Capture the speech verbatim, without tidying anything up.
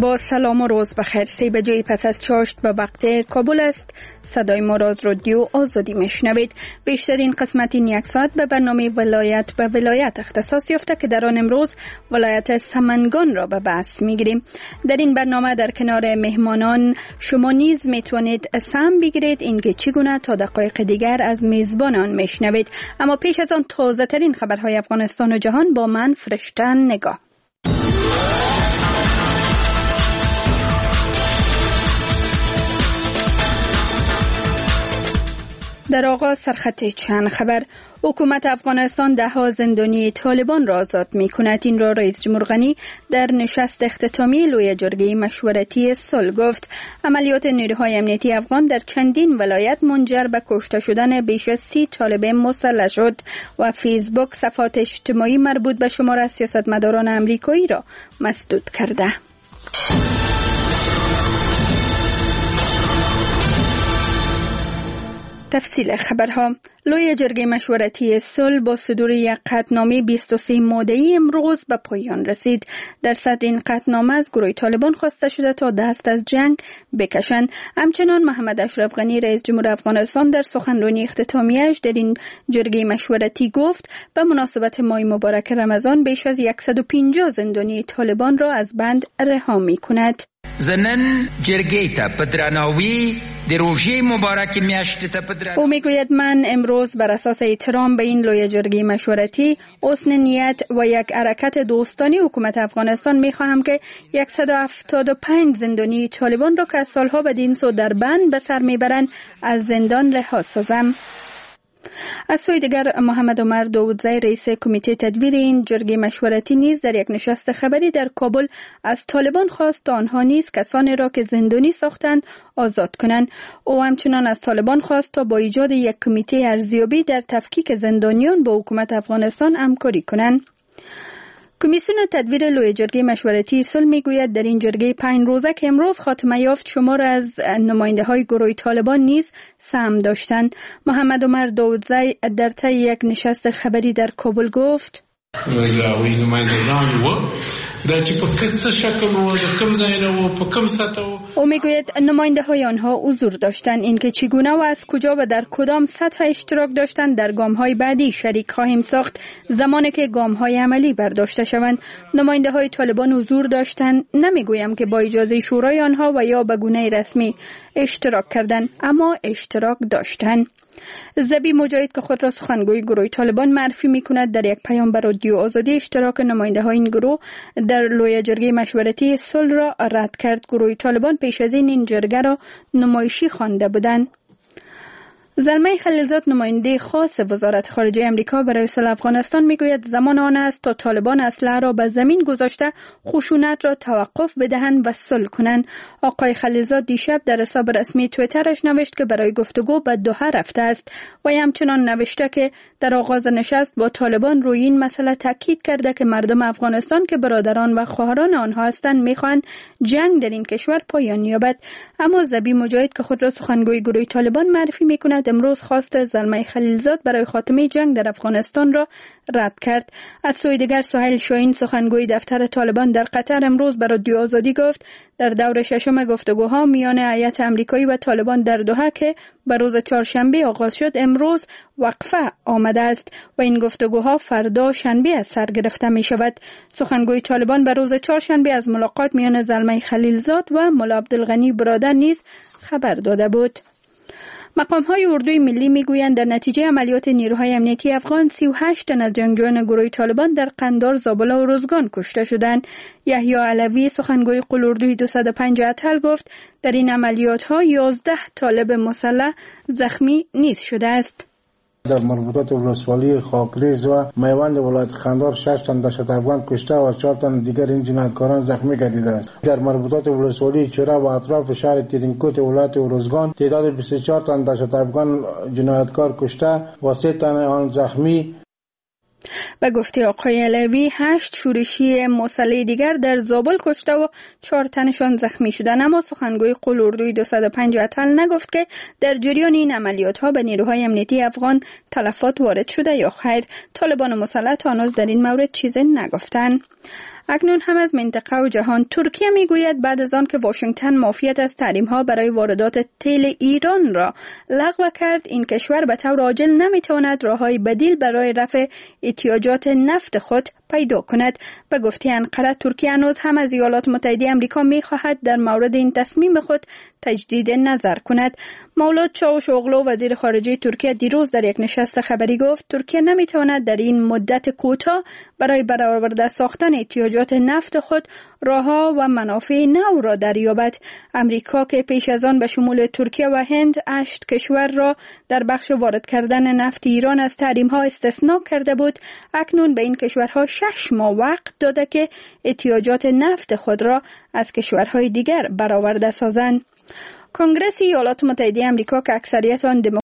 با سلام و روز بخیر. سی بجه پس از چاشت به وقت کابل است. صدای ما را از رادیو آزادی میشنوید. بیشترین قسمت این یک ساعت به برنامه ولایت به ولایت اختصاص یافته که در آن امروز ولایت سمنگان را به بحث میگیریم. در این برنامه در کنار مهمانان شما نیز میتونید سهم بگیرید اینکه چگونه تا دقایق دیگر از میزبان آن میشنوید. اما پیش از آن تازه ترین خبرهای افغانستان و جهان با من فرشتن نگاه. در آغاز سرخط چند خبر. حکومت افغانستان ده ها زندانی طالبان را آزاد می کند. این را رئیس جمهور غنی در نشست اختتامی لوی جرگه مشورتی صلح گفت. عملیات نیروهای امنیتی افغان در چندین ولایت منجر به کشته شدن بیش از سی طالب مسلح شد و فیسبوک صفحات اجتماعی مربوط به شمار از سیاستمداران امریکایی را مسدود کرده. تفصیل خبرها. لوی جرگه مشورتی صلح با صدور یک قطعنامه بیست و سه ماده‌ای امروز به پایان رسید. در صدر این قطعنامه از گروه طالبان خواسته شده تا دست از جنگ بکشند. همچنان محمد اشرف غنی رئیس جمهور افغانستان در سخنرانی اختتامیه‌اش در این جرگه مشورتی گفت به مناسبت ماه مبارک رمضان بیش از صد و پنجاه زندانی طالبان را از بند رها می‌کند. زنن جرگه تا پدراناوی در روزه مبارک میاشت تا پدران. او میگوید من امروز بر اساس احترام به این لوی جرگه مشورتی، حسن نیت و یک حرکت دوستانه حکومت افغانستان میخواهم که صد و هفتاد و پنج زندانی طالبان را که از سالها بدین سو در بند به سر میبرند از زندان رها سازم. از سوی دیگر محمد عمر داودزی رئیس کمیته تدبیر این جرگه مشورتی نیز در یک نشست خبری در کابل از طالبان خواست تا آنها نیز کسانی را که زندانی ساختند آزاد کنند. او همچنان از طالبان خواست تا با ایجاد یک کمیته ارزیابی در تفکیک زندانیان با حکومت افغانستان همکاری کنند. کمیسیون تدبیر لوی جرگه مشورتی صلح میگوید در این جرگه پنج روزه که امروز خاتمه یافت شمار از نماینده های گروه طالبان نیز سهم داشتند. محمد عمر داودزی در طی یک نشست خبری در کابل گفت راوی نمایندگان و دا چې په کڅ شکل و د کوم ځای نه و په کوم سطح و. او میگوید نماینده های آنها حضور داشتند. اینکه چگونه و از کجا و در کدام سطح اشتراک داشتند در گام های بعدی شریک خواهیم ساخت زمانی که گام های عملی برداشته شوند. نماینده های طالبان حضور داشتند. نمیگویم که با اجازه شورای آنها و یا به گونه رسمی اشتراک کردند، اما اشتراک داشتند. زبی مجاهد که خود را سخنگوی گروه طالبان معرفی می‌کند در یک پیام به رادیو آزادی اشتراک نماینده های این گروه در لوی جرگه مشورتی صلح را رد کرد. گروه طالبان پیش از این این جرگه را نمایشی خوانده بودند. زلمه خلیلزاد نماینده خاص وزارت خارجه امریکا برای صلح افغانستان میگوید زمان آن است تا طالبان اسلحه را به زمین گذاشته خشونت را توقف بدهند و صلح کنند. آقای خلیلزاد دیشب در حساب رسمی توییترش نوشت که برای گفتگو به دوحه رفته است و همچنان نوشته که در آغاز نشست با طالبان روی این مسئله تاکید کرده که مردم افغانستان که برادران و خواهران آنها هستند میخواهند جنگ در این کشور پایان یابد. اما زبی مجاهد که خود را سخنگوی گروه طالبان معرفی میکند امروز خواست زلمه خلیلزاد برای خاتمه جنگ در افغانستان را رد کرد. از سوی دیگر سهیل شاهین سخنگوی دفتر طالبان در قطر امروز به رادیو آزادی گفت در دور ششم گفتگوها میان هیئت آمریکایی و طالبان در دوحه که به روز چهارشنبه آغاز شد امروز وقفه آمده است و این گفتگوها فردا شنبه از سر گرفته می شود. سخنگوی طالبان به روز چهارشنبه از ملاقات میان زلمه خلیلزاد و ملا عبدالغنی برادر نیز خبر داده بود. مقام‌های اردوی ملی میگویند در نتیجه عملیات نیروهای امنیتی افغان سی و هشت تن از جنگجویان گروه طالبان در قندار، زابل و روزگان کشته شدند. یحیی علوی سخنگوی قل اردوی دویست و پنج اتل گفت در این عملیات‌ها یازده طالب مسلح زخمی نیز شده است. در مربوطات ولسوالی خاکریز و میوند ولایت قندار شش تن دهشت افغان کشته و چهار تن دیگر این جنایتکاران زخمی گردیده است. در مربوطات ولسوالی چوره و اطراف شهر تیرینکوت ولایت روزگان تعداد بیست و چهار تن دهشت افغان جنایتکار کشته و سه تن آن زخمی. به گفته آقای علوی هشت شورشی مسلح دیگر در زابل کشته و چهار تنشان زخمی شدند. اما سخنگوی قل اردوی دویست و پنج اتل نگفت که در جریان این عملیات ها به نیروهای امنیتی افغان تلفات وارد شده یا خیر. طالبان مسلح تا هنوز در این مورد چیزی نگفتند. اکنون هم از منطقه و جهان. ترکیه میگوید بعد از آن که واشنگتن معافیت از تحریم‌ها برای واردات تیل ایران را لغو کرد، این کشور به طور عاجل نمیتواند راههای بدیل برای رفع احتیاجات نفت خود پیدا کند. به گفته انقره، ترکیه هنوز هم از ایالات متحده آمریکا می‌خواهد در مورد این تصمیم خود تجدید نظر کند. مولود چاوشوغلو وزیر خارجه ترکیه دیروز در یک نشست خبری گفت ترکیه نمیتواند در این مدت کوتاه برای برآورده ساختن احتیاجات نفت خود راه‌ها و منافع نو را دریابد. امریکا که پیش از آن به شمول ترکیه و هند هشت کشور را در بخش وارد کردن نفت ایران از تحریم‌ها استثناء کرده بود، اکنون به این کشورها شش ماه وقت داده که احتیاجات نفت خود را از کشورهای دیگر برآورده سازند. کنگره ایالات متحده آمریکا که اکثریت آن